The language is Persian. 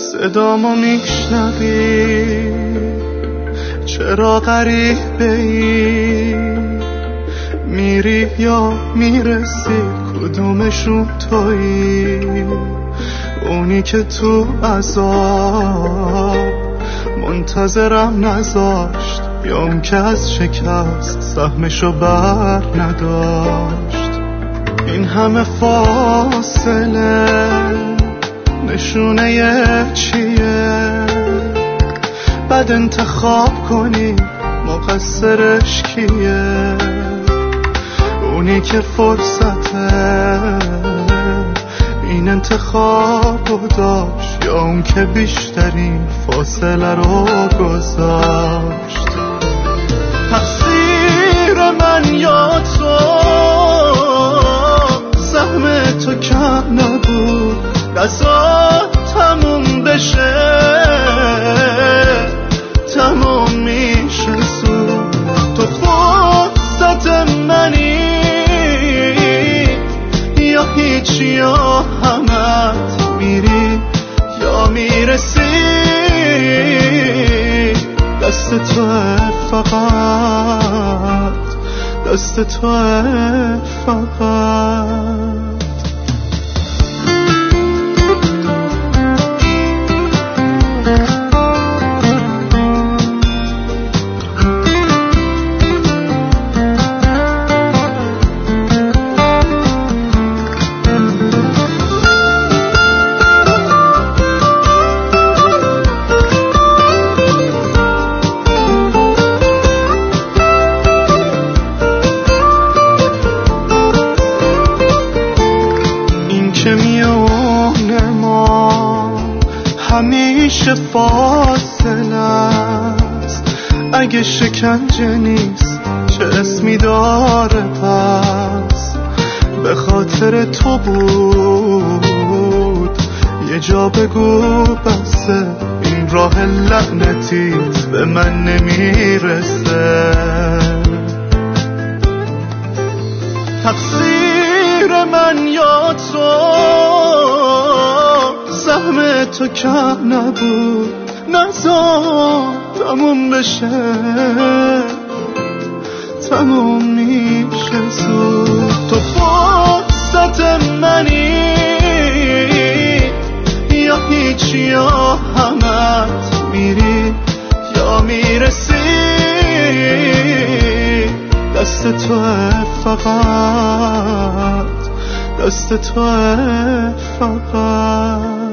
صدامو میشنوی؟ چرا غریبه‌ای؟ میری یا میرسی؟ کدومشون تویی؟ اونی که تو عذاب منتظرم نذاشت، یا اون که از شکست سهمشو بر نداشت؟ این همه فاصله نشونه چیه؟ بعد انتخاب کنی مقصرش کیه؟ اونی که فرصته این انتخابو داشت، یا اون که بیشترین فاصله رو گذاشت؟ تقصیر من یا تو؟ سهم تو کم نبود قضا تموم بشه، تموم میشه زود. تو فرصت منی یا هیچ یا همت؟ میری یا میرسی؟ دست توه فقط، دست توه فقط. همیشه فاصله است، اگه شکنجه نیست چه اسمی داره؟ پس به خاطر تو بود، یه جا بگو بسه، این راه لعنتیت به من نمیرسه. تقصیر من یا تو؟ سهم تو کم نبود، نذار تموم بشه، تموم میشه زود. تو فرصت منی یا هیچ یا همت؟ میری یا میرسی؟ دست توه فقط، دست توه فقط.